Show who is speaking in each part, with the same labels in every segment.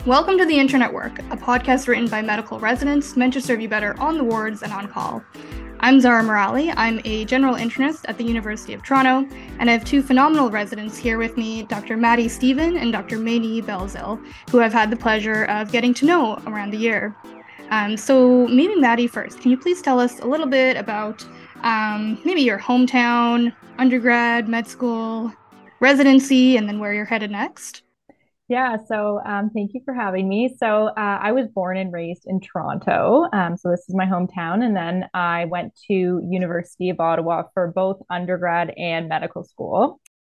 Speaker 1: Welcome to The Internet Work, a podcast written by medical residents meant to serve you better on the wards and on call. I'm Zara Morali. I'm a general internist at the University of Toronto, and I have two phenomenal residents here with me, Dr. Maddie Stephen and Dr. Mayni Belzil, who I've had the pleasure of getting to know around the year. So meeting Maddie first, can you please tell us a little bit about maybe your hometown, undergrad, med school, residency, and then where you're headed next?
Speaker 2: Yeah, so thank you for having me. So I was born and raised in Toronto. So this is my hometown. And then I went to University of Ottawa for both undergrad and medical school.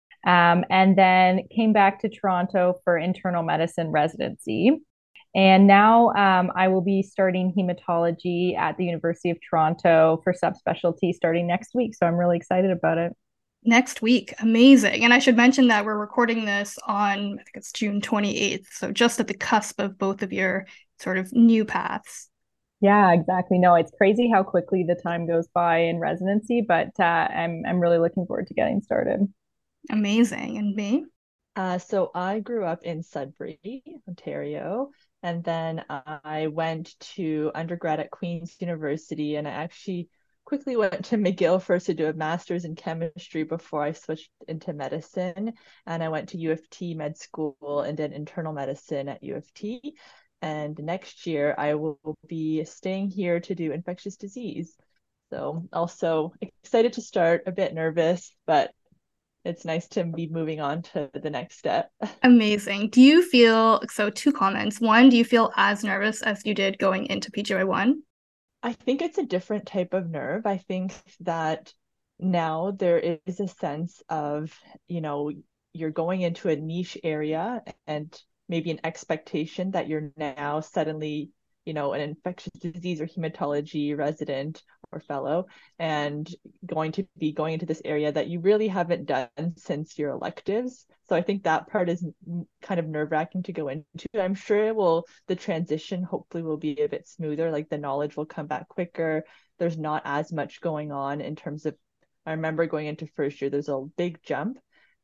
Speaker 2: And then came back to Toronto for internal medicine residency. And now I will be starting hematology at the University of Toronto for subspecialty starting next week. So I'm really excited about it.
Speaker 1: Next week. Amazing. And I should mention that we're recording this on, I think it's June 28th. So just at the cusp of both of your sort of new paths.
Speaker 2: Yeah, exactly. No, it's crazy how quickly the time goes by in residency, but I'm really looking forward to getting started.
Speaker 1: Amazing. And me?
Speaker 3: So I grew up in Sudbury, Ontario, and then I went to undergrad at Queen's University, and I actually quickly went to McGill first to do a master's in chemistry before I switched into medicine. And I went to U of T med school and did internal medicine at U of T. And next year I will be staying here to do infectious disease. So also excited to start, a bit nervous, but it's nice to be moving on to the next step.
Speaker 1: Amazing. Do you feel, so two comments. One, do you feel as nervous as you did going into PGY1?
Speaker 3: I think it's a different type of nerve. I think that now there is a sense of, you're going into a niche area and maybe an expectation that you're now suddenly, an infectious disease or hematology resident or fellow and going to be going into this area that you really haven't done since your electives. So I think that part is kind of nerve-wracking to go into. I'm sure the transition hopefully will be a bit smoother, like the knowledge will come back quicker. There's not as much going on in terms of, I remember going into first year, there's a big jump.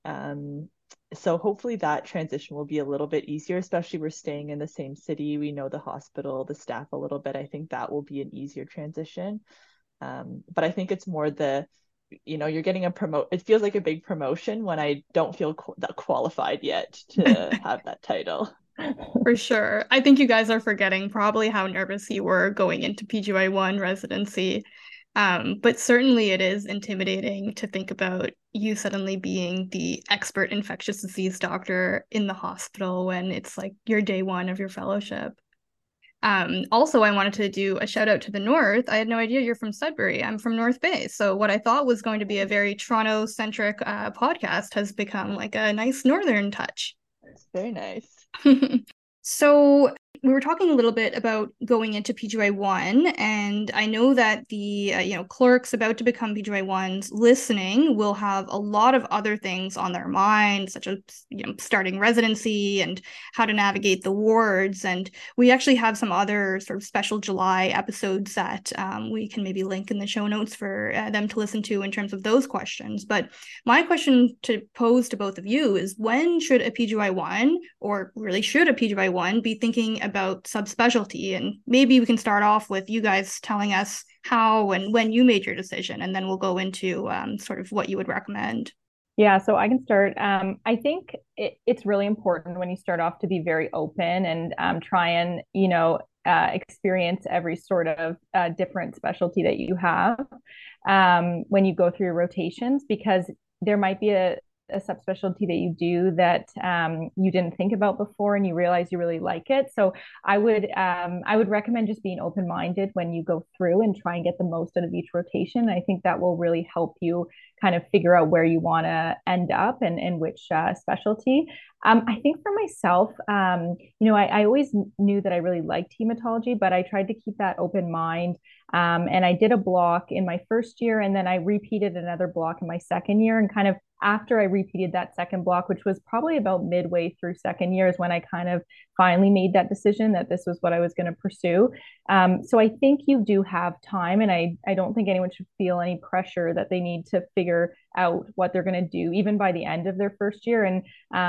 Speaker 3: So hopefully that transition will be a little bit easier, especially we're staying in the same city. We know the hospital, the staff a little bit. I think that will be an easier transition. But I think it's more you're getting a promote. It feels like a big promotion when I don't feel that qualified yet to have that title.
Speaker 1: For sure. I think you guys are forgetting probably how nervous you were going into PGY1 residency. But certainly it is intimidating to think about you suddenly being the expert infectious disease doctor in the hospital when it's like your day one of your fellowship. Also, I wanted to do a shout out to the North. I had no idea you're from Sudbury. I'm from North Bay. So, what I thought was going to be a very Toronto centric podcast has become like a nice Northern touch.
Speaker 3: It's very nice.
Speaker 1: So we were talking a little bit about going into PGY1, and I know that the clerks about to become PGY1s listening will have a lot of other things on their mind, such as starting residency and how to navigate the wards. And we actually have some other sort of special July episodes that we can maybe link in the show notes for them to listen to in terms of those questions. But my question to pose to both of you is, when should a PGY1, or really should a PGY1, be thinking about subspecialty? And maybe we can start off with you guys telling us how and when you made your decision, and then we'll go into sort of what you would recommend.
Speaker 2: Yeah, so I can start. I think it's really important when you start off to be very open and try and, experience every sort of different specialty that you have when you go through your rotations, because there might be a subspecialty that you do that you didn't think about before and you realize you really like it. So I would recommend just being open-minded when you go through and try and get the most out of each rotation. I think that will really help you kind of figure out where you want to end up and in which specialty. I think for myself, I always knew that I really liked hematology, but I tried to keep that open mind. And I did a block in my first year, and then I repeated another block in my second year. And kind of after I repeated that second block, which was probably about midway through second year, is when I kind of finally made that decision that this was what I was going to pursue. So I think you do have time, and I don't think anyone should feel any pressure that they need to figure figure out what they're going to do even by the end of their first year. And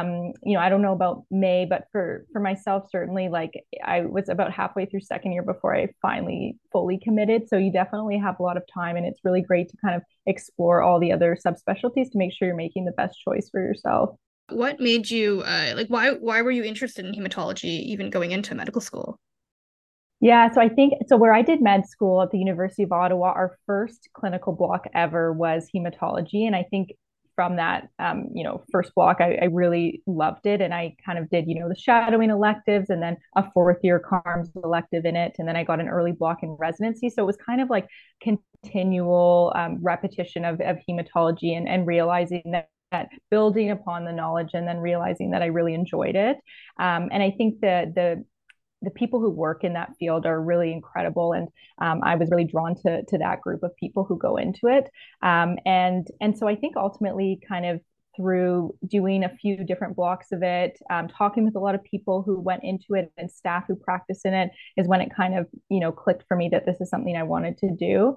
Speaker 2: I don't know about May, but for myself, certainly, like I was about halfway through second year before I finally fully committed. So you definitely have a lot of time, and it's really great to kind of explore all the other subspecialties to make sure you're making the best choice for yourself.
Speaker 1: What made you why were you interested in hematology even going into medical school?
Speaker 2: Yeah, so I think so. Where I did med school at the University of Ottawa, our first clinical block ever was hematology, and I think from that, first block, I really loved it, and I kind of did, the shadowing electives, and then a fourth year CARMS elective in it, and then I got an early block in residency. So it was kind of like continual repetition of hematology, and realizing that building upon the knowledge, and then realizing that I really enjoyed it. And I think the people who work in that field are really incredible, and I was really drawn to that group of people who go into it, and so I think ultimately, kind of through doing a few different blocks of it, talking with a lot of people who went into it and staff who practice in it, is when it kind of clicked for me that this is something I wanted to do.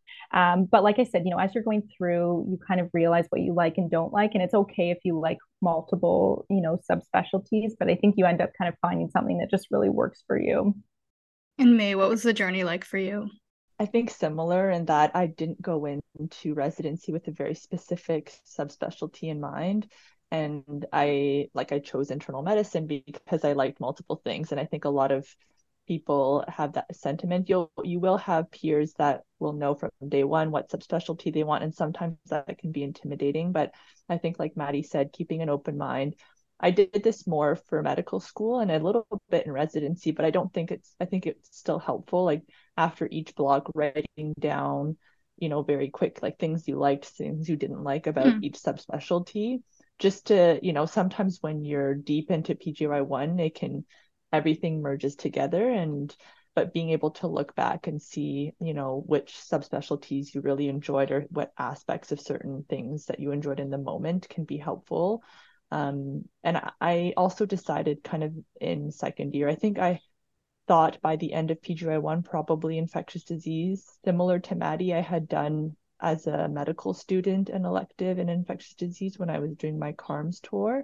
Speaker 2: But like I said, as you're going through, you kind of realize what you like and don't like. And it's okay if you like multiple, subspecialties, but I think you end up kind of finding something that just really works for you.
Speaker 1: And May, what was the journey like for you?
Speaker 3: I think similar in that I didn't go into residency with a very specific subspecialty in mind. And I chose internal medicine because I liked multiple things. And I think a lot of people have that sentiment. You will have peers that will know from day one what subspecialty they want, and sometimes that can be intimidating. But I think, like Maddie said, keeping an open mind. I did this more for medical school and a little bit in residency, but I think it's still helpful. Like after each block, writing down, very quick, like things you liked, things you didn't like about each subspecialty, just to, sometimes when you're deep into PGY1, everything merges together, but being able to look back and see, which subspecialties you really enjoyed or what aspects of certain things that you enjoyed in the moment can be helpful. And I also decided kind of in second year, I think I thought by the end of PGY1, probably infectious disease, similar to Maddie, I had done as a medical student an elective in infectious disease when I was doing my CARMS tour.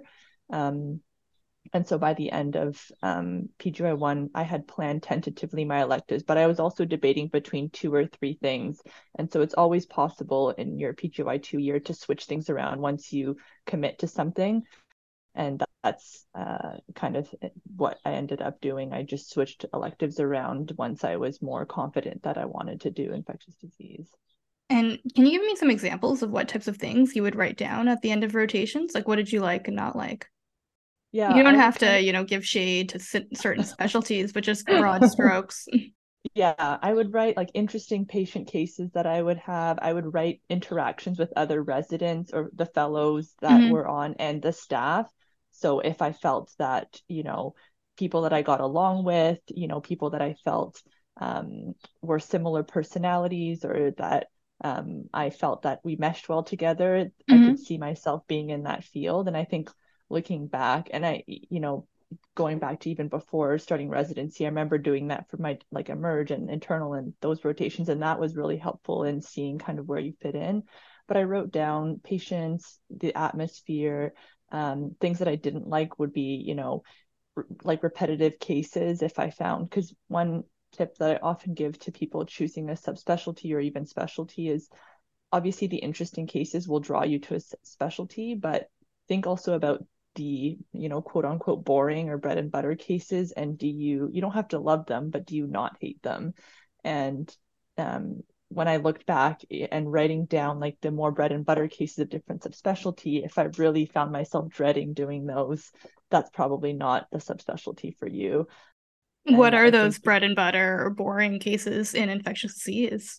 Speaker 3: And so by the end of PGY1, I had planned tentatively my electives, but I was also debating between 2 or 3 things. And so it's always possible in your PGY2 year to switch things around once you commit to something. And that's kind of what I ended up doing. I just switched electives around once I was more confident that I wanted to do infectious disease.
Speaker 1: And can you give me some examples of what types of things you would write down at the end of rotations? Like, what did you like and not like?
Speaker 3: Yeah,
Speaker 1: you don't have to, give shade to certain specialties, but just broad strokes.
Speaker 3: Yeah, I would write like interesting patient cases that I would have. I would write interactions with other residents or the fellows that were on and the staff. So if I felt that, people that I got along with, people that I felt were similar personalities, or that I felt that we meshed well together, I could see myself being in that field. And I think looking back, and going back to even before starting residency, I remember doing that for my like emerge and internal and those rotations, and that was really helpful in seeing kind of where you fit in. But I wrote down patients, the atmosphere, things that I didn't like would be, like repetitive cases if I found, because one tip that I often give to people choosing a subspecialty or even specialty is obviously the interesting cases will draw you to a specialty, but think also about the, quote unquote boring or bread and butter cases, and you don't have to love them, but do you not hate them? And when I looked back and writing down like the more bread and butter cases of different subspecialty, if I really found myself dreading doing those, that's probably not the subspecialty for you.
Speaker 1: What are those bread and butter or boring cases in infectious disease?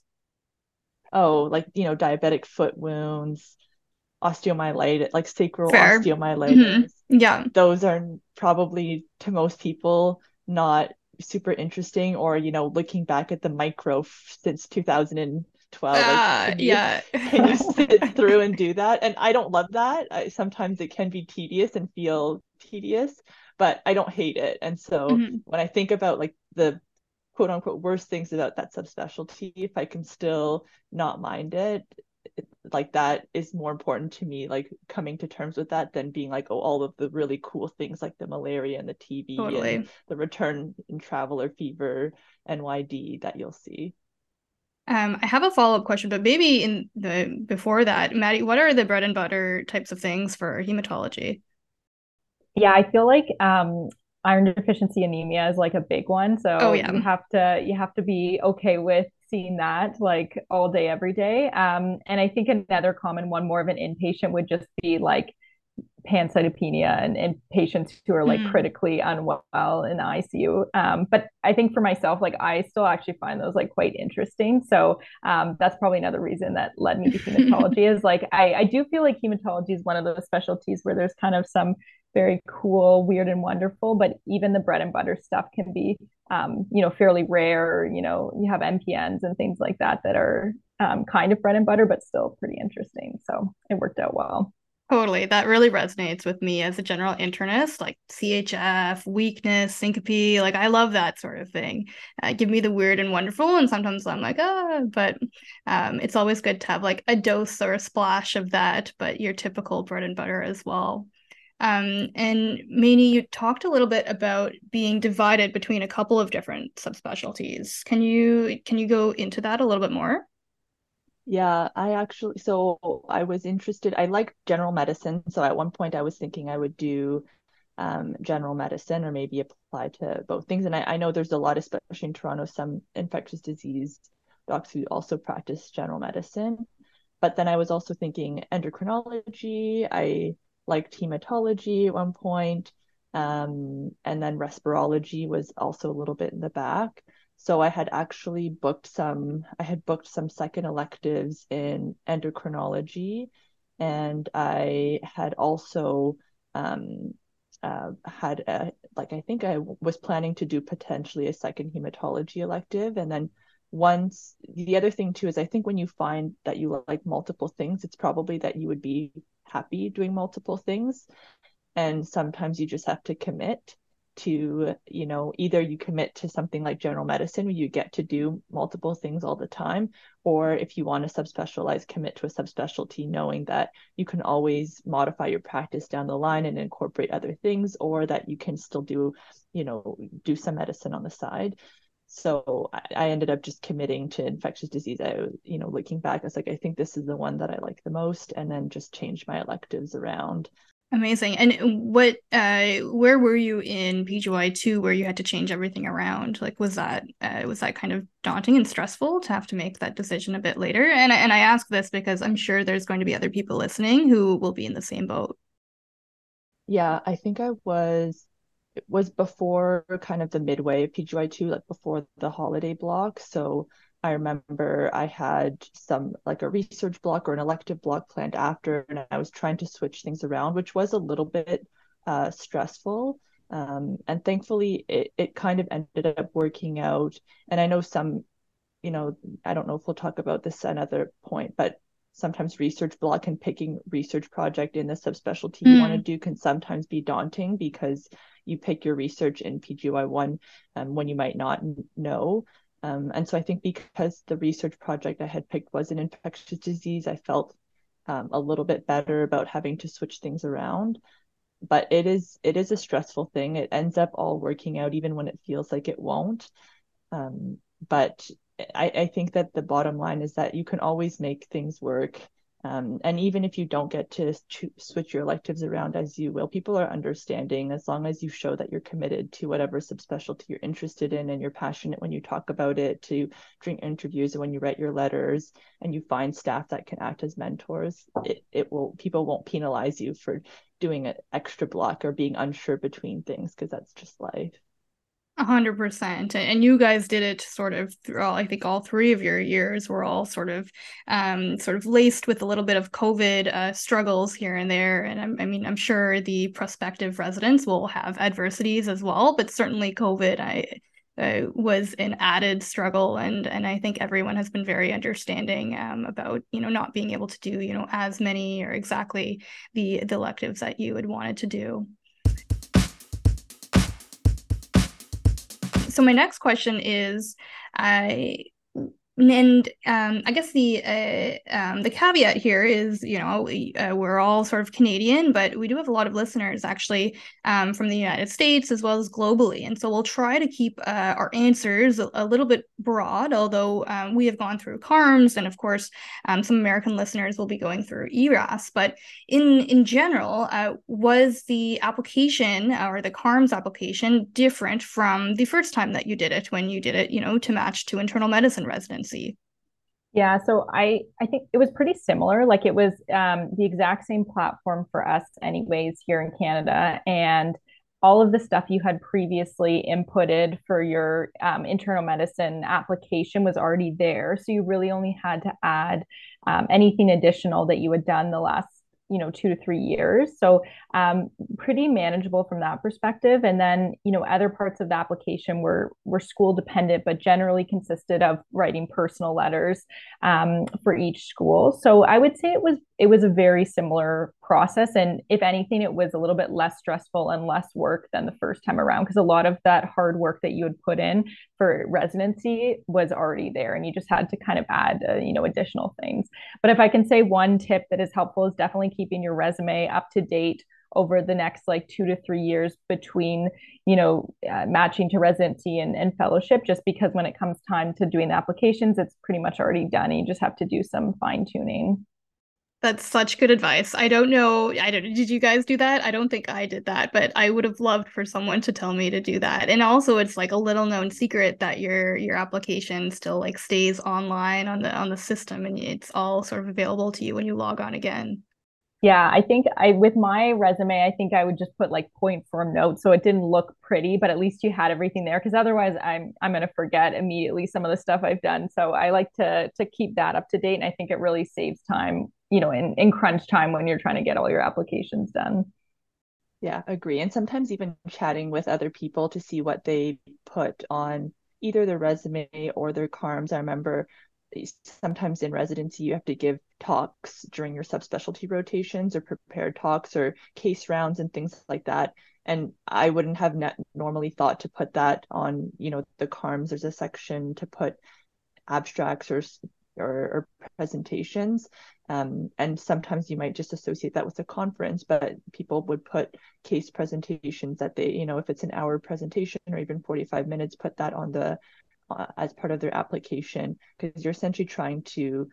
Speaker 3: Oh, like, diabetic foot wounds, osteomyelitis, like sacral
Speaker 1: Fair.
Speaker 3: osteomyelitis.
Speaker 1: Yeah.
Speaker 3: Those are probably to most people not super interesting, or, looking back at the micro since 2012, like,
Speaker 1: yeah.
Speaker 3: Can you sit through and do that? And I don't love that. Sometimes it can be tedious and feel tedious, but I don't hate it. And so when I think about like the quote unquote worst things about that subspecialty, if I can still not mind it, like that is more important to me, like coming to terms with that, than being like, oh, all of the really cool things like the malaria and the TB
Speaker 1: Totally.
Speaker 3: and the return in traveler fever, NYD, that you'll see.
Speaker 1: I have a follow-up question, but maybe before that, Maddie, what are the bread and butter types of things for hematology?
Speaker 2: Yeah, I feel like iron deficiency anemia is like a big one.
Speaker 1: Oh
Speaker 2: So
Speaker 1: yeah.
Speaker 2: you have to be okay with seeing that like all day, every day. And I think another common one, more of an inpatient, would just be like pancytopenia and patients who are like
Speaker 1: Mm.
Speaker 2: critically unwell in the ICU. But I think for myself, like I still actually find those like quite interesting. So that's probably another reason that led me to hematology is like I do feel like hematology is one of those specialties where there's kind of some very cool, weird, and wonderful, but even the bread and butter stuff can be fairly rare. You have MPNs and things like that that are kind of bread and butter, but still pretty interesting. So it worked out well.
Speaker 1: Totally. That really resonates with me as a general internist, like CHF, weakness, syncope. Like I love that sort of thing. Give me the weird and wonderful. And sometimes I'm like, but it's always good to have like a dose or a splash of that, but your typical bread and butter as well. And Maney, you talked a little bit about being divided between a couple of different subspecialties. Can you go into that a little bit more?
Speaker 3: Yeah, so I was interested, I like general medicine. So at one point I was thinking I would do general medicine or maybe apply to both things. And I know there's a lot, especially in Toronto, some infectious disease docs who also practice general medicine. But then I was also thinking endocrinology. I liked hematology at one point. And then respirology was also a little bit in the back. So I had booked some second electives in endocrinology, and I had also had I think I was planning to do potentially a second hematology elective. And then once the other thing too is I think when you find that you like multiple things, it's probably that you would be happy doing multiple things. And sometimes you just have to commit to, either you commit to something like general medicine where you get to do multiple things all the time, or if you want to subspecialize, commit to a subspecialty, knowing that you can always modify your practice down the line and incorporate other things, or that you can still do some medicine on the side. So I ended up just committing to infectious disease. Looking back, I was like, I think this is the one that I like the most, and then just changed my electives around.
Speaker 1: Amazing. And where were you in PGY2 where you had to change everything around? Like, was that kind of daunting and stressful to have to make that decision a bit later? And I ask this because I'm sure there's going to be other people listening who will be in the same boat.
Speaker 3: Yeah, I think it was before kind of the midway of PGY2, like before the holiday block. So I remember I had some like a research block or an elective block planned after, and I was trying to switch things around, which was a little bit stressful. And thankfully it kind of ended up working out. And I know I don't know if we'll talk about this another point, but sometimes research block and picking research project in the subspecialty you want to
Speaker 1: Mm.
Speaker 3: do can sometimes be daunting because you pick your research in PGY1 when you might not know. And so I think because the research project I had picked was an infectious disease, I felt a little bit better about having to switch things around. But it is a stressful thing. It ends up all working out even when it feels like it won't. But I think that the bottom line is that you can always make things work. And even if you don't get to switch your electives around as you will, people are understanding as long as you show that you're committed to whatever subspecialty you're interested in and you're passionate when you talk about it, to during interviews and when you write your letters, and you find staff that can act as mentors. People won't penalize you for doing an extra block or being unsure between things, because that's just life.
Speaker 1: 100%. And you guys did it sort of through all, I think all three of your years were all sort of laced with a little bit of COVID struggles here and there. And I mean, I'm sure the prospective residents will have adversities as well, but certainly was an added struggle, and I think everyone has been very understanding about not being able to do as many or exactly the electives that you had wanted to do. So my next question is, And I guess the caveat here is, we're all sort of Canadian, but we do have a lot of listeners actually from the United States as well as globally. And so we'll try to keep our answers a little bit broad, although we have gone through CARMS, and of course, some American listeners will be going through ERAS. But in general, was the application or the CARMS application different from the first time that you did it, when you did it, to match to internal medicine residency?
Speaker 2: Yeah, so I think it was pretty similar. Like it was the exact same platform for us, anyways, here in Canada, and all of the stuff you had previously inputted for your internal medicine application was already there. So you really only had to add anything additional that you had done the last 2 to 3 years. So pretty manageable from that perspective. And then other parts of the application were school dependent, but generally consisted of writing personal letters for each school. So I would say it was a very similar process, and if anything, it was a little bit less stressful and less work than the first time around, because a lot of that hard work that you would put in for residency was already there, and you just had to kind of add additional things. But if I can say one tip that is helpful, is definitely keeping your resume up to date over the next like 2 to 3 years between matching to residency and fellowship, just because when it comes time to doing the applications, it's pretty much already done, and you just have to do some fine tuning.
Speaker 1: That's such good advice. I don't know. Did you guys do that? I don't think I did that, but I would have loved for someone to tell me to do that. And also it's like a little known secret that your application still like stays online on the system, and it's all sort of available to you when you log on again.
Speaker 2: Yeah, I think I with my resume, I think I would just put like point form notes so it didn't look pretty, but at least you had everything there, because otherwise I'm gonna forget immediately some of the stuff I've done. So I like to keep that up to date, and I think it really saves time, in crunch time when you're trying to get all your applications done.
Speaker 3: Yeah, agree. And sometimes even chatting with other people to see what they put on either their resume or their CARMs. I remember sometimes in residency you have to give talks during your subspecialty rotations, or prepared talks or case rounds and things like that. And I wouldn't have normally thought to put that on, the CARMs. There's a section to put abstracts or presentations. And sometimes you might just associate that with a conference, but people would put case presentations that they, if it's an hour presentation or even 45 minutes, put that on the as part of their application, because you're essentially trying to,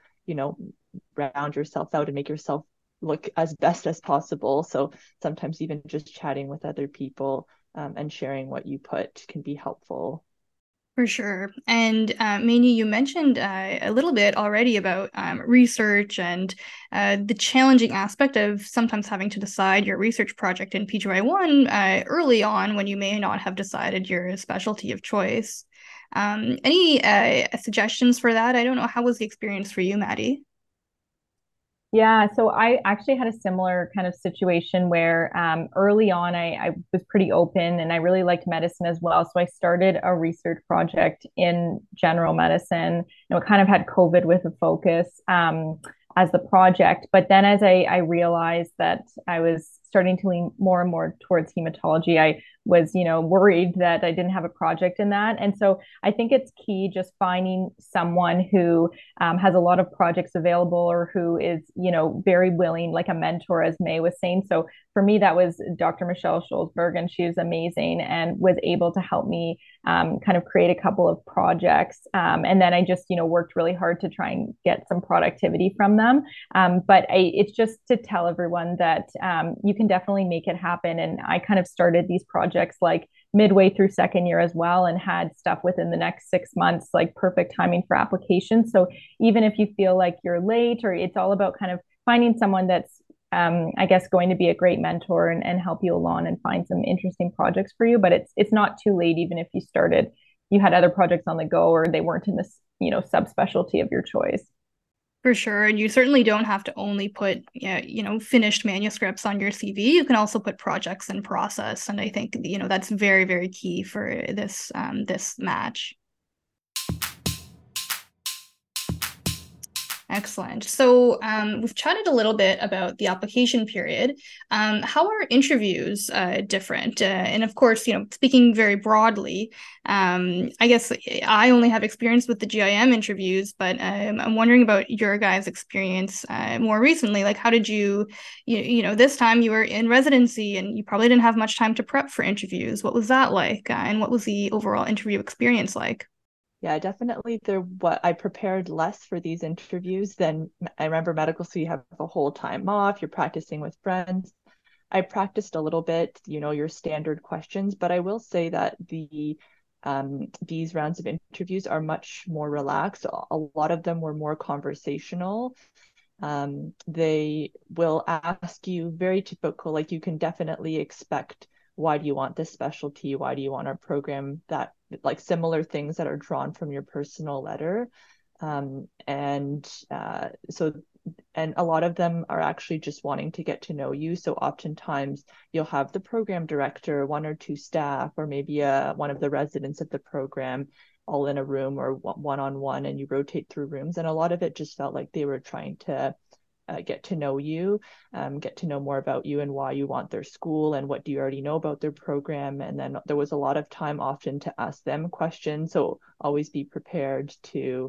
Speaker 3: round yourself out and make yourself look as best as possible. So sometimes even just chatting with other people and sharing what you put can be helpful.
Speaker 1: For sure. And Maini, you mentioned a little bit already about research and the challenging aspect of sometimes having to decide your research project in PGY1 early on, when you may not have decided your specialty of choice. Any suggestions for that? I don't know. How was the experience for you, Maddie?
Speaker 2: Yeah, so I actually had a similar kind of situation where early on I was pretty open and I really liked medicine as well. So I started a research project in general medicine. It kind of had COVID with a focus as the project. But then as I realized that I was starting to lean more and more towards hematology, I was, worried that I didn't have a project in that. And so I think it's key just finding someone who has a lot of projects available, or who is, very willing, like a mentor, as May was saying. So for me, that was Dr. Michelle Scholzberg, and she was amazing and was able to help me kind of create a couple of projects. And then I just, worked really hard to try and get some productivity from them. But it's just to tell everyone that you can definitely make it happen. And I kind of started these projects like midway through second year as well, and had stuff within the next 6 months, like perfect timing for applications. So even if you feel like you're late, or it's all about kind of finding someone that's I guess going to be a great mentor and help you along and find some interesting projects for you. But it's not too late, even if you had other projects on the go, or they weren't in this, subspecialty of your choice.
Speaker 1: For sure. And you certainly don't have to only put, finished manuscripts on your CV. You can also put projects in process. And I think, that's very, very key for this match. Excellent. So we've chatted a little bit about the application period. How are interviews different? And of course, speaking very broadly, I guess I only have experience with the GIM interviews, but I'm wondering about your guys' experience more recently. Like, how did this time you were in residency and you probably didn't have much time to prep for interviews. What was that like? And what was the overall interview experience like?
Speaker 3: Yeah, definitely. What I prepared less for these interviews than I remember medical school. You have a whole time off. You're practicing with friends. I practiced a little bit, your standard questions, but I will say that these rounds of interviews are much more relaxed. A lot of them were more conversational. They will ask you very typical, like you can definitely expect, why do you want this specialty? Why do you want our program? That like similar things that are drawn from your personal letter. And a lot of them are actually just wanting to get to know you. So oftentimes you'll have the program director, one or two staff, or maybe one of the residents of the program all in a room or one-on-one, and you rotate through rooms. And a lot of it just felt like they were trying to get to know you, get to know more about you and why you want their school and what do you already know about their program. And then there was a lot of time often to ask them questions. So always be prepared to,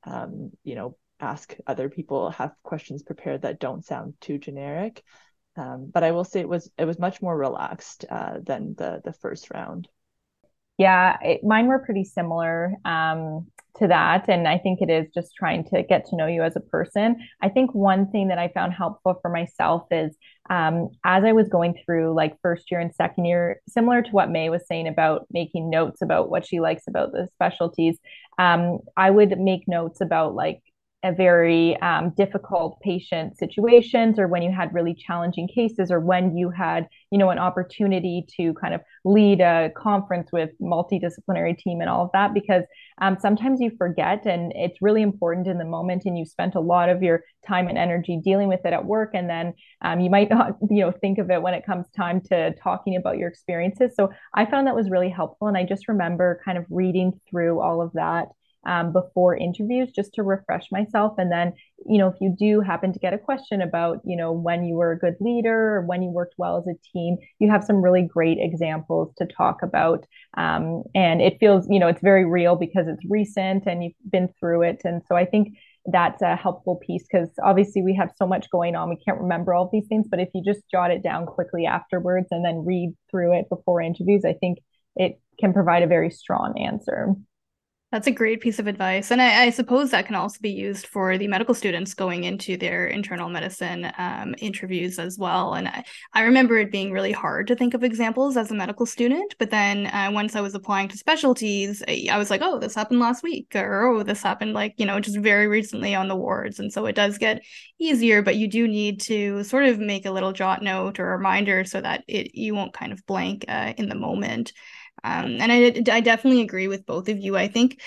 Speaker 3: ask other people, have questions prepared that don't sound too generic. But I will say it was much more relaxed than the first round.
Speaker 2: Yeah, mine were pretty similar to that. And I think it is just trying to get to know you as a person. I think one thing that I found helpful for myself is as I was going through like first year and second year, similar to what May was saying about making notes about what she likes about the specialties, I would make notes about like a very difficult patient situations, or when you had really challenging cases, or when you had an opportunity to kind of lead a conference with multidisciplinary team and all of that, because sometimes you forget and it's really important in the moment, and you spent a lot of your time and energy dealing with it at work, and then you might not think of it when it comes time to talking about your experiences. So I found that was really helpful, and I just remember kind of reading through all of that before interviews just to refresh myself. And then, if you do happen to get a question about, when you were a good leader or when you worked well as a team, you have some really great examples to talk about. And it feels, it's very real because it's recent and you've been through it. And so I think that's a helpful piece, because obviously we have so much going on. We can't remember all of these things, but if you just jot it down quickly afterwards and then read through it before interviews, I think it can provide a very strong answer.
Speaker 1: That's a great piece of advice. And I suppose that can also be used for the medical students going into their internal medicine interviews as well. And I remember it being really hard to think of examples as a medical student. But then once I was applying to specialties, I was like, oh, this happened last week, or oh, this happened just very recently on the wards. And so it does get easier, but you do need to sort of make a little jot note or a reminder so that you won't kind of blank in the moment. And I definitely agree with both of you. I think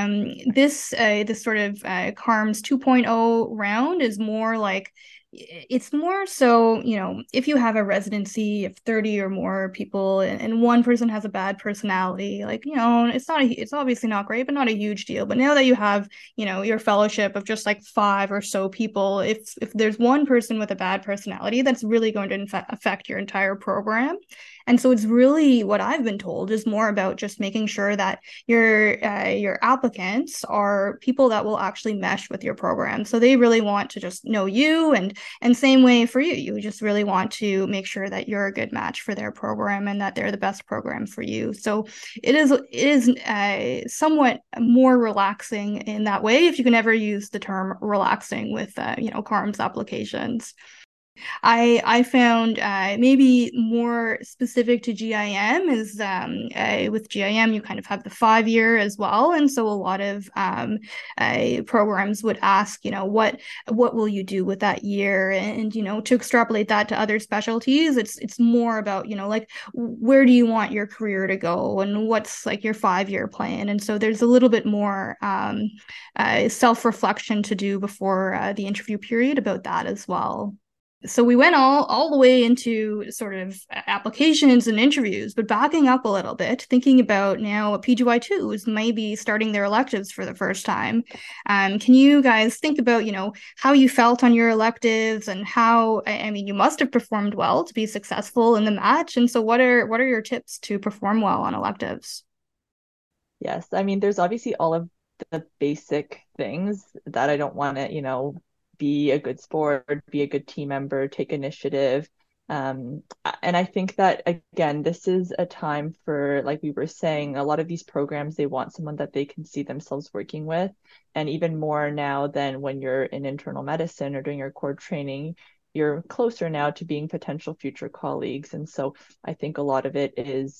Speaker 1: this sort of CARMS 2.0 round is more like, it's more so, if you have a residency of 30 or more people, and one person has a bad personality, it's obviously not great, but not a huge deal. But now that you have, your fellowship of just like 5 or so people, if there's one person with a bad personality, that's really going to affect your entire program. And so it's really, what I've been told is more about just making sure that your applicants are people that will actually mesh with your program. So they really want to just know you, and same way for you. You just really want to make sure that you're a good match for their program and that they're the best program for you. So it is somewhat more relaxing in that way, if you can ever use the term relaxing with CARMS applications. I found maybe more specific to GIM is with GIM you kind of have the 5 year as well, and so a lot of programs would ask, what will you do with that year, and to extrapolate that to other specialties, it's more about like, where do you want your career to go and what's like your 5 year plan. And so there's a little bit more self-reflection to do before the interview period about that as well. So we went all the way into sort of applications and interviews, but backing up a little bit, thinking about now PGY2s maybe starting their electives for the first time. Can you guys think about, how you felt on your electives and how, I mean, you must have performed well to be successful in the match. And so what are your tips to perform well on electives?
Speaker 3: Yes, I mean, there's obviously all of the basic things that I don't want to, be a good sport, be a good team member, take initiative. And I think that, again, this is a time for, like we were saying, a lot of these programs, they want someone that they can see themselves working with. And even more now than when you're in internal medicine or doing your core training, you're closer now to being potential future colleagues. And so I think a lot of it is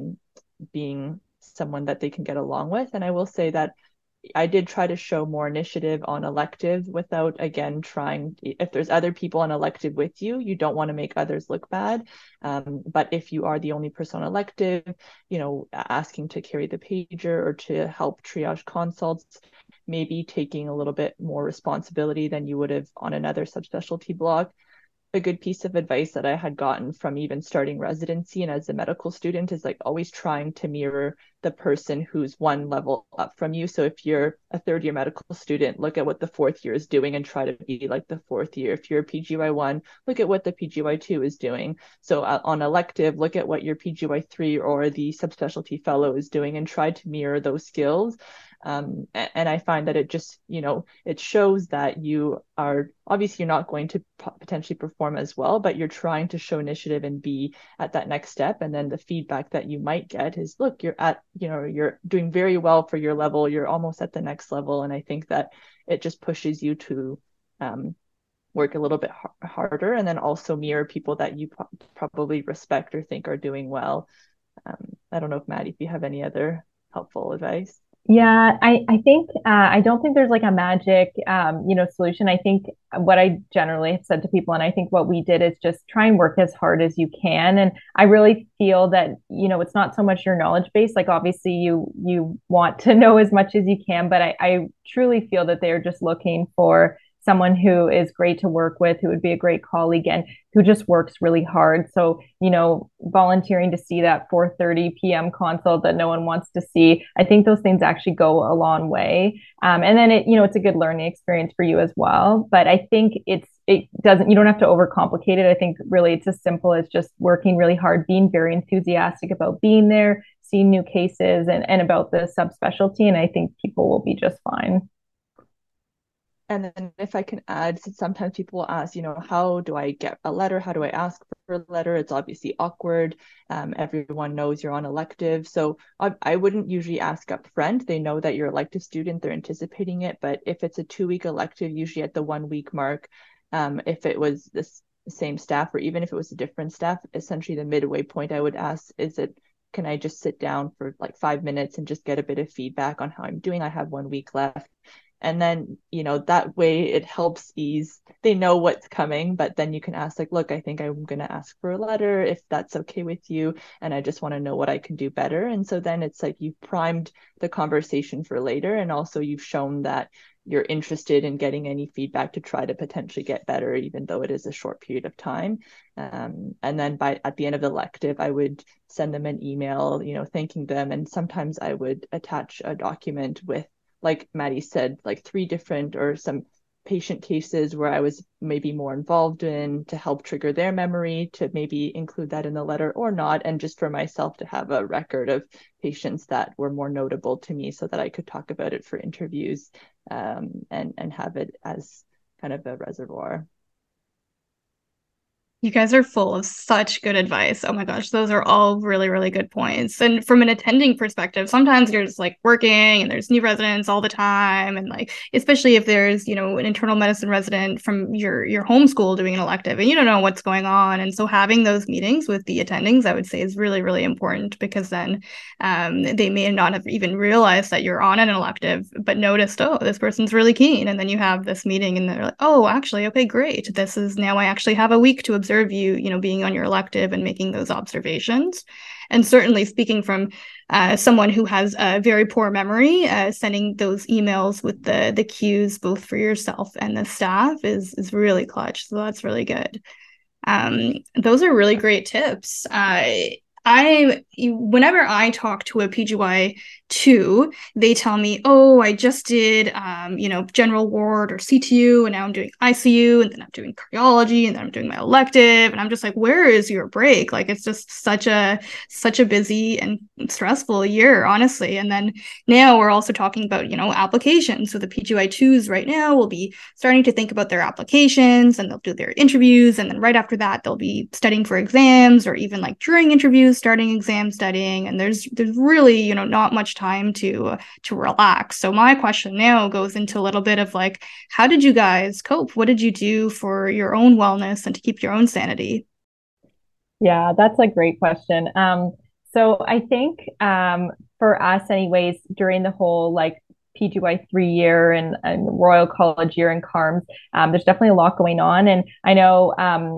Speaker 3: being someone that they can get along with. And I will say that I did try to show more initiative on elective without, again, trying, if there's other people on elective with you, you don't want to make others look bad. But if you are the only person on elective, asking to carry the pager or to help triage consults, maybe taking a little bit more responsibility than you would have on another subspecialty block. A good piece of advice that I had gotten from even starting residency and as a medical student is like always trying to mirror the person who's one level up from you. So if you're a third year medical student, look at what the fourth year is doing and try to be like the fourth year. If you're a PGY1, look at what the PGY2 is doing. So on elective, look at what your PGY3 or the subspecialty fellow is doing and try to mirror those skills. And I find that it just, it shows that you are obviously you're not going to potentially perform as well, but you're trying to show initiative and be at that next step. And then the feedback that you might get is, look, you're doing very well for your level. You're almost at the next level. And I think that it just pushes you to work a little bit harder and then also mirror people that you probably respect or think are doing well. I don't know if Maddie, if you have any other helpful advice.
Speaker 2: Yeah, I think I don't think there's like a magic solution. I think what I generally have said to people, and I think what we did is just try and work as hard as you can. And I really feel that, it's not so much your knowledge base. Like obviously you want to know as much as you can, but I truly feel that they're just looking for someone who is great to work with, who would be a great colleague and who just works really hard. So, volunteering to see that 4:30 p.m. consult that no one wants to see, I think those things actually go a long way. And then it's a good learning experience for you as well. But I think you don't have to overcomplicate it. I think really it's as simple as just working really hard, being very enthusiastic about being there, seeing new cases and about the subspecialty. And I think people will be just fine.
Speaker 3: And then if I can add, sometimes people will ask, how do I get a letter? How do I ask for a letter? It's obviously awkward. Everyone knows you're on elective. So I wouldn't usually ask up front. They know that you're an elective student, they're anticipating it. But if it's a 2-week elective, usually at the 1-week mark, if it was the same staff or even if it was a different staff, essentially the midway point, I would ask, can I just sit down for like 5 minutes and just get a bit of feedback on how I'm doing? I have 1 week left. And then, that way it helps ease, they know what's coming, but then you can ask like, look, I think I'm going to ask for a letter if that's okay with you. And I just want to know what I can do better. And so then it's like you've primed the conversation for later. And also you've shown that you're interested in getting any feedback to try to potentially get better, even though it is a short period of time. And then at the end of the elective, I would send them an email, thanking them. And sometimes I would attach a document with, like Maddie said, like 3 different or some patient cases where I was maybe more involved in to help trigger their memory, to maybe include that in the letter or not. And just for myself to have a record of patients that were more notable to me so that I could talk about it for interviews and have it as kind of a reservoir.
Speaker 1: You guys are full of such good advice. Oh my gosh, those are all really, really good points. And from an attending perspective, sometimes you're just like working and there's new residents all the time. And like, especially if there's, an internal medicine resident from your home school doing an elective and you don't know what's going on. And so having those meetings with the attendings, I would say is really, really important because then they may not have even realized that you're on an elective, but noticed, oh, this person's really keen. And then you have this meeting and they're like, oh, actually, okay, great. Now I actually have a week to observe you, being on your elective and making those observations. And certainly speaking from someone who has a very poor memory, sending those emails with the cues both for yourself and the staff is really clutch. So that's really good. Those are really great tips. Whenever I talk to a PGY2, they tell me, oh, I just did, general ward or CTU, and now I'm doing ICU, and then I'm doing cardiology, and then I'm doing my elective. And I'm just like, where is your break? Like, it's just such a busy and stressful year, honestly. And then now we're also talking about, applications. So the PGY2s right now will be starting to think about their applications, and they'll do their interviews. And then right after that, they'll be studying for exams, or even like during interviews, starting exam studying. And there's really, not much time to relax. So my question now goes into a little bit of like, how did you guys cope? What did you do for your own wellness and to keep your own sanity?
Speaker 2: Yeah, that's a great question. So I think for us anyways, during the whole like PGY 3 year and Royal College year and CARMS, there's definitely a lot going on. And I know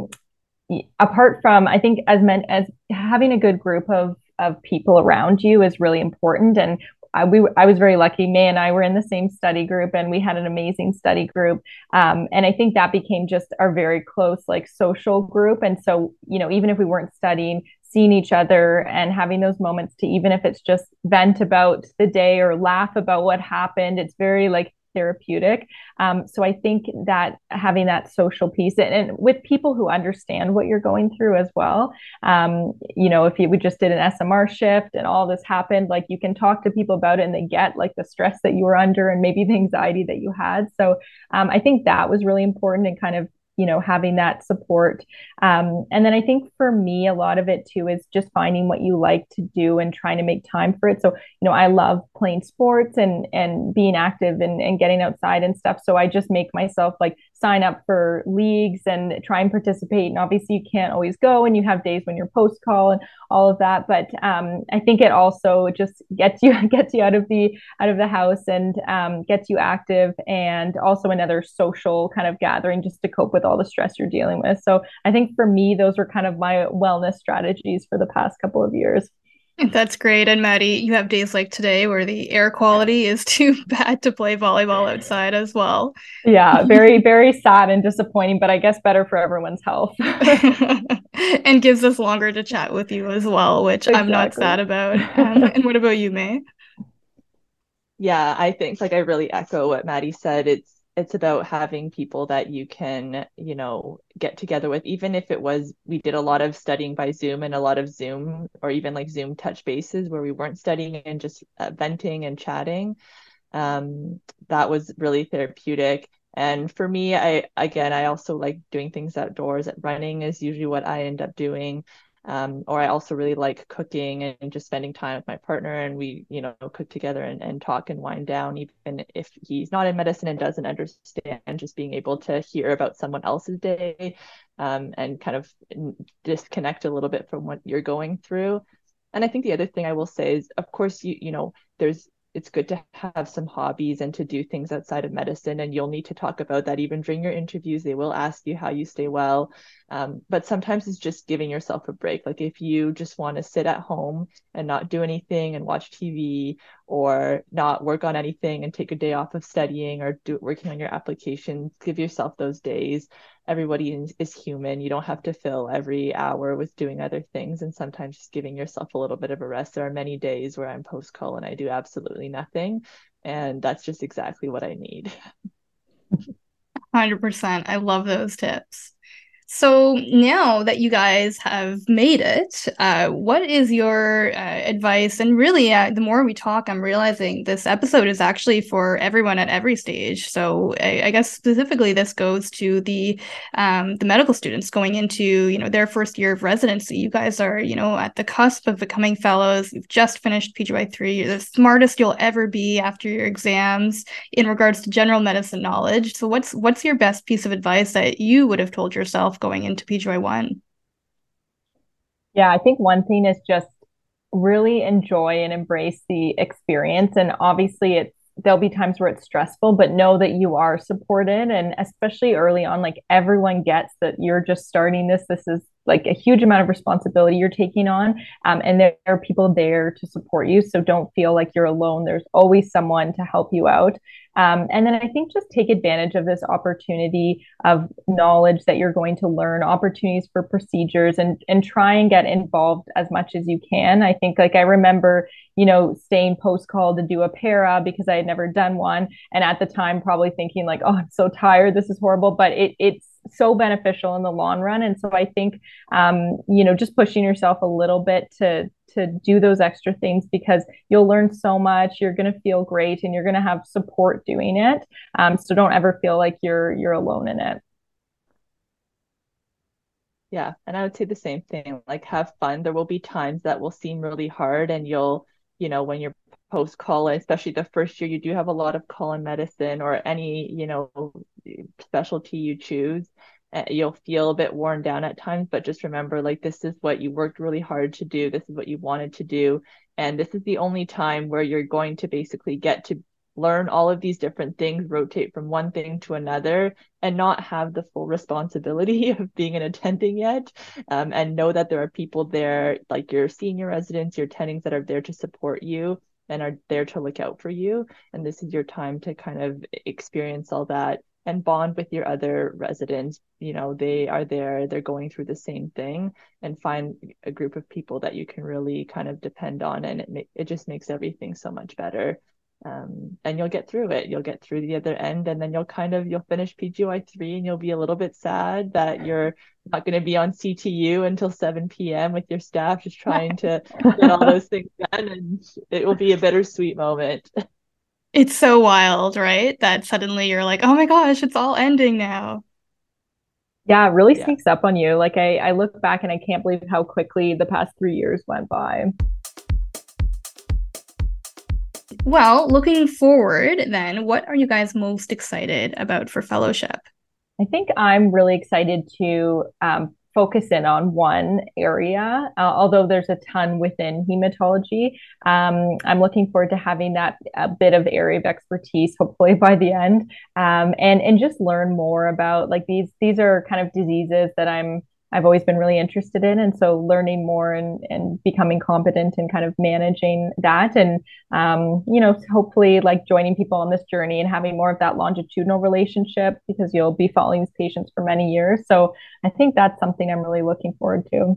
Speaker 2: apart from, I think as having a good group of people around you is really important. And I was very lucky. May and I were in the same study group, and we had an amazing study group. And I think that became just our very close, like, social group. And so, even if we weren't studying, seeing each other and having those moments to, even if it's just vent about the day or laugh about what happened, it's very like therapeutic. So I think that having that social piece, and with people who understand what you're going through as well, if we just did an SMR shift and all this happened, like, you can talk to people about it and they get like the stress that you were under and maybe the anxiety that you had. So I think that was really important, and kind of having that support. And then I think for me, a lot of it too is just finding what you like to do and trying to make time for it. So, I love playing sports and being active and getting outside and stuff. So I just make myself like sign up for leagues and try and participate. And obviously you can't always go, and you have days when you're post call and all of that. But I think it also just gets you out of the house and gets you active, and also another social kind of gathering just to cope with all the stress you're dealing with. So I think for me, those were kind of my wellness strategies for the past couple of years.
Speaker 1: That's great. And Maddie, you have days like today where the air quality is too bad to play volleyball outside as well.
Speaker 2: Yeah, very, very sad and disappointing, but I guess better for everyone's health.
Speaker 1: And gives us longer to chat with you as well, which exactly. I'm not sad about. And what about you, May?
Speaker 3: Yeah, I think like I really echo what Maddie said. It's about having people that you can, get together with, even if it was, we did a lot of studying by Zoom and a lot of Zoom or even like Zoom touch bases where we weren't studying and just venting and chatting. That was really therapeutic. And for me, I also like doing things outdoors. Running is usually what I end up doing. Or I also really like cooking and just spending time with my partner, and we, cook together and talk and wind down, even if he's not in medicine and doesn't understand, just being able to hear about someone else's day, and kind of disconnect a little bit from what you're going through. And I think the other thing I will say is, of course, it's good to have some hobbies and to do things outside of medicine, and you'll need to talk about that even during your interviews. They will ask you how you stay well. But sometimes it's just giving yourself a break. Like if you just want to sit at home and not do anything and watch TV, or not work on anything and take a day off of studying or working on your applications, give yourself those days. Everybody is human. You don't have to fill every hour with doing other things. And sometimes just giving yourself a little bit of a rest. There are many days where I'm post-call and I do absolutely nothing. And that's just exactly what I need.
Speaker 1: 100%. I love those tips. So now that you guys have made it, what is your advice? And really, the more we talk, I'm realizing this episode is actually for everyone at every stage. So I guess specifically this goes to the medical students going into, their first year of residency. You guys are, at the cusp of becoming fellows. You've just finished PGY3. You're the smartest you'll ever be after your exams in regards to general medicine knowledge. So what's your best piece of advice that you would have told yourself going into PGY1?
Speaker 2: Yeah, I think one thing is just really enjoy and embrace the experience. And obviously there'll be times where it's stressful, but know that you are supported. And especially early on, like, everyone gets that you're just starting this. This is like a huge amount of responsibility you're taking on. And there are people there to support you. So don't feel like you're alone. There's always someone to help you out. And then I think just take advantage of this opportunity of knowledge that you're going to learn, opportunities for procedures, and try and get involved as much as you can. I think, like, I remember, staying post call to do a para because I had never done one. And at the time, probably thinking like, oh, I'm so tired. This is horrible. But it's so beneficial in the long run. And so I think, just pushing yourself a little bit to do those extra things, because you'll learn so much, you're going to feel great, and you're going to have support doing it. So don't ever feel like you're alone in it.
Speaker 3: Yeah. And I would say the same thing, like have fun. There will be times that will seem really hard, and you'll, when you're post call, especially the first year, you do have a lot of call in medicine or any, specialty you choose. You'll feel a bit worn down at times, but just remember, like, this is what you worked really hard to do. This is what you wanted to do. And this is the only time where you're going to basically get to learn all of these different things, rotate from one thing to another, and not have the full responsibility of being an attending yet. And know that there are people there, like your senior residents, your attendings, that are there to support you and are there to look out for you. And this is your time to kind of experience all that and bond with your other residents. They are there, they're going through the same thing, and find a group of people that you can really kind of depend on. And it just makes everything so much better. And you'll get through it. You'll get through the other end, and then you'll finish PGY3, and you'll be a little bit sad that you're not going to be on CTU until 7 p.m. with your staff, just trying to get all those things done. And it will be a bittersweet moment.
Speaker 1: It's so wild, right? That suddenly you're like, oh my gosh, it's all ending now.
Speaker 2: Yeah, it really sneaks up on you. Like I look back and I can't believe how quickly the past 3 years went by.
Speaker 1: Well, looking forward then, what are you guys most excited about for fellowship?
Speaker 2: I think I'm really excited to focus in on one area, although there's a ton within hematology. I'm looking forward to having that a bit of area of expertise, hopefully by the end, and just learn more about, like, these are kind of diseases that I've always been really interested in. And so learning more and becoming competent in kind of managing that, and, hopefully like joining people on this journey and having more of that longitudinal relationship, because you'll be following these patients for many years. So I think that's something I'm really looking forward to.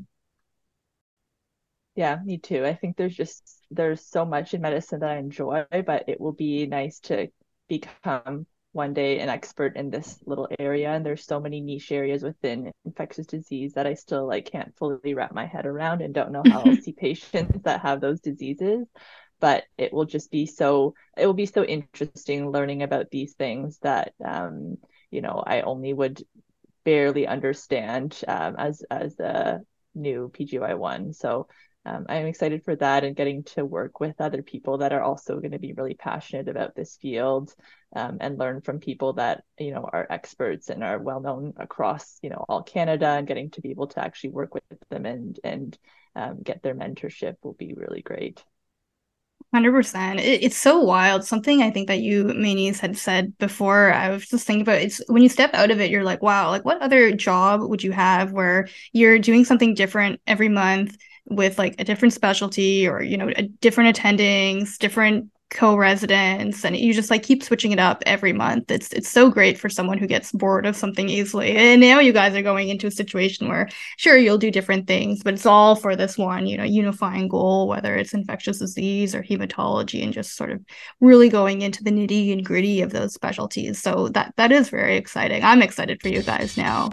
Speaker 3: Yeah, me too. I think there's so much in medicine that I enjoy, but it will be nice to become one day an expert in this little area. And there's so many niche areas within infectious disease that I still can't fully wrap my head around, and don't know how I'll see patients that have those diseases. But it will be so interesting learning about these things that I only would barely understand as a new PGY1. So I'm excited for that, and getting to work with other people that are also going to be really passionate about this field, and learn from people that, are experts and are well known across, all Canada, and getting to be able to actually work with them and get their mentorship will be really great.
Speaker 1: 100%. It's so wild. Something I think that you, Mainies, had said before, I was just thinking about, it's when you step out of it, you're like, wow, like what other job would you have where you're doing something different every month with like a different specialty, or, a different attendings, different co-residents, and you just like keep switching it up every month. It's so great for someone who gets bored of something easily. And now you guys are going into a situation where sure, you'll do different things, but it's all for this one, unifying goal, whether it's infectious disease or hematology, and just sort of really going into the nitty and gritty of those specialties. So that is very exciting. I'm excited for you guys now.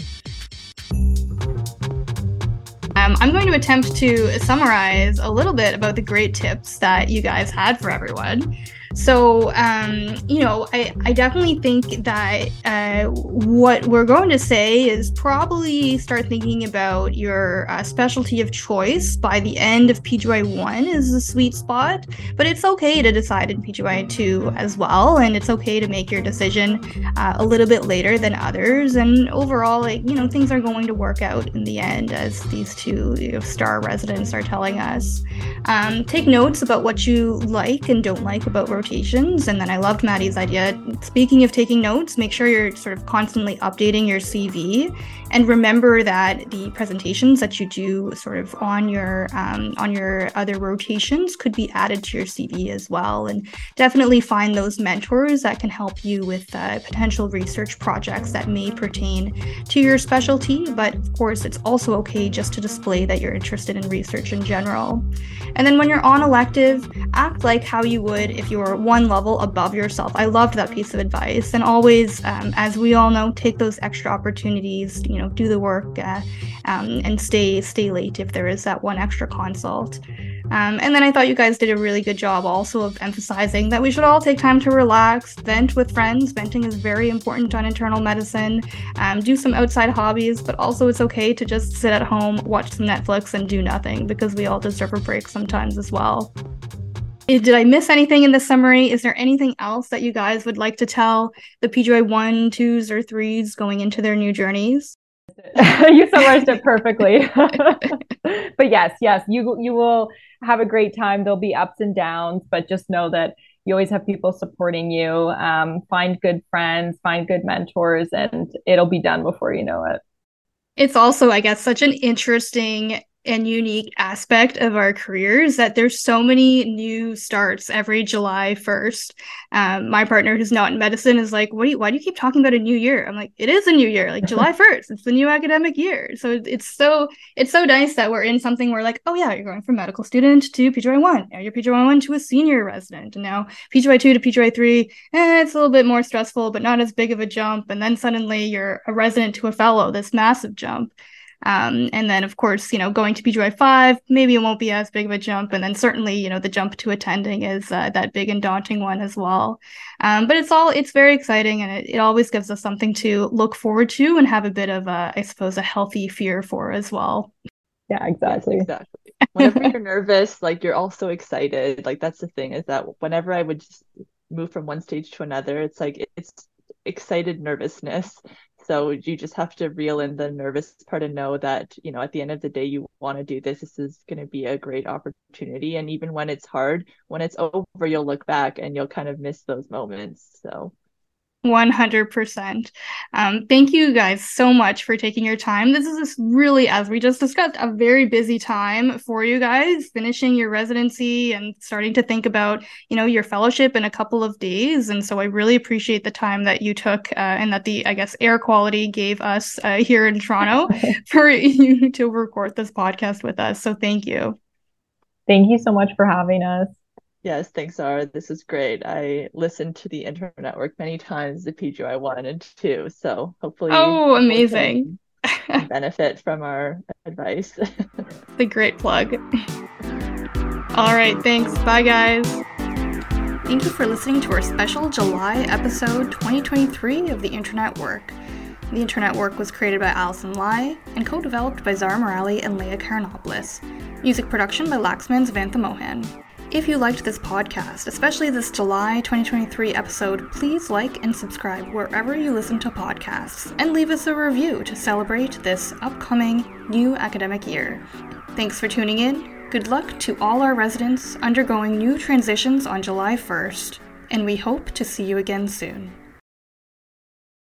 Speaker 1: I'm going to attempt to summarize a little bit about the great tips that you guys had for everyone. So, I definitely think that what we're going to say is probably start thinking about your specialty of choice by the end of PGY1 is the sweet spot, but it's okay to decide in PGY2 as well, and it's okay to make your decision a little bit later than others, and overall, things are going to work out in the end, as these two star residents are telling us. Take notes about what you like and don't like about rotations. And then I loved Maddie's idea. Speaking of taking notes, make sure you're sort of constantly updating your CV, and remember that the presentations that you do sort of on your other rotations could be added to your CV as well. And definitely find those mentors that can help you with potential research projects that may pertain to your specialty. But of course, it's also okay just to display that you're interested in research in general. And then when you're on elective, act like how you would if you were one level above yourself. I loved that piece of advice. And always, as we all know, take those extra opportunities, do the work and stay late if there is that one extra consult. And then I thought you guys did a really good job also of emphasizing that we should all take time to relax, vent with friends. Venting is very important on internal medicine. Do some outside hobbies, but also it's okay to just sit at home, watch some Netflix, and do nothing, because we all deserve a break sometimes as well. Did I miss anything in the summary? Is there anything else that you guys would like to tell the PGY 1, 2s, or 3s going into their new journeys?
Speaker 2: You summarized it perfectly. But yes, you will have a great time. There'll be ups and downs, but just know that you always have people supporting you. Find good friends, find good mentors, and it'll be done before you know it.
Speaker 1: It's also, I guess, such an interesting and unique aspect of our careers that there's so many new starts every July 1st. My partner who's not in medicine is like, why do you keep talking about a new year? I'm like, it is a new year, like July 1st. It's the new academic year. So it's so nice that we're in something where like, oh yeah, you're going from medical student to PGY1. Now you're PGY1 to a senior resident. And now PGY2 to PGY3, it's a little bit more stressful, but not as big of a jump. And then suddenly you're a resident to a fellow, this massive jump. And then, of course, going to PGY5, maybe it won't be as big of a jump. And then certainly, the jump to attending is that big and daunting one as well. But it's very exciting, and it always gives us something to look forward to and have a bit of, I suppose, a healthy fear for as well.
Speaker 2: Yeah, exactly.
Speaker 3: Yes, exactly. Whenever you're nervous, like you're also excited. Like that's the thing, is that whenever I would just move from one stage to another, it's like it's excited nervousness. So you just have to reel in the nervous part and know that, at the end of the day, you want to do this. This is going to be a great opportunity. And even when it's hard, when it's over, you'll look back and you'll kind of miss those moments. So
Speaker 1: 100%. Thank you guys so much for taking your time. This is really, as we just discussed, a very busy time for you guys, finishing your residency and starting to think about, your fellowship in a couple of days. And so I really appreciate the time that you took and that the, I guess, air quality gave us here in Toronto for you to record this podcast with us. So thank you.
Speaker 2: Thank you so much for having us.
Speaker 3: Yes, thanks, Zara. This is great. I listened to the Intern Network many times, the PGY 1 and 2. So hopefully,
Speaker 1: amazing.
Speaker 3: Can benefit from our advice.
Speaker 1: The great plug. All right, thanks. Bye, guys. Thank you for listening to our special July episode 2023 of the Intern Network. The Intern Network was created by Allison Lai and co-developed by Zara Morali and Leah Karanopoulos. Music production by Laxman Zavantha Mohan. If you liked this podcast, especially this July 2023 episode, please like and subscribe wherever you listen to podcasts, and leave us a review to celebrate this upcoming new academic year. Thanks for tuning in. Good luck to all our residents undergoing new transitions on July 1st, and we hope to see you again soon.